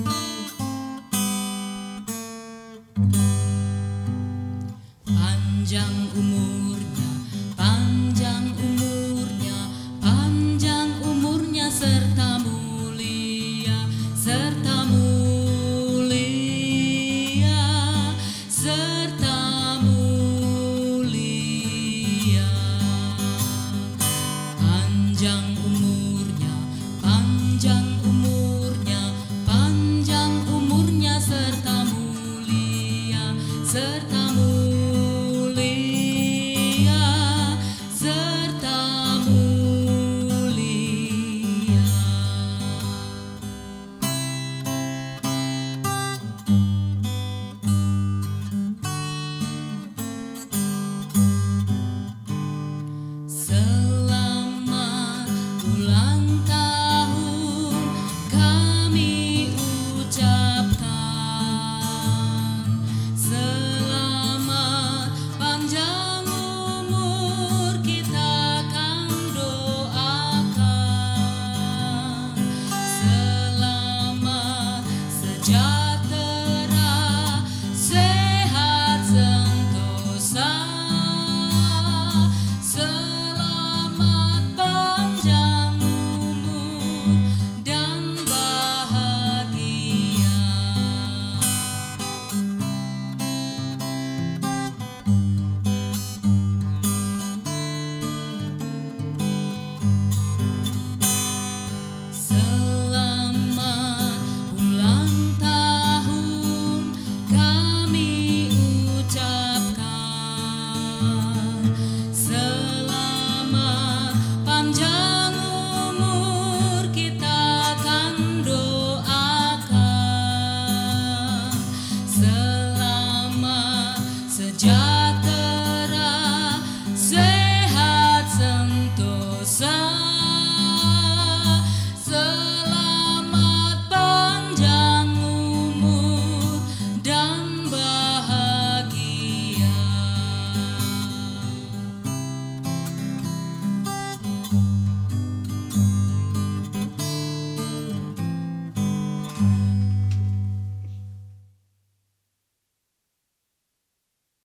Panjang umurnya, panjang umurnya, panjang umurnya serta mulia, serta mulia, serta mulia. Panjang umurnya, panjang umurnya, panjang umurnya serta mulia, serta mulia, serta mulia. Selamat ulang tahun kami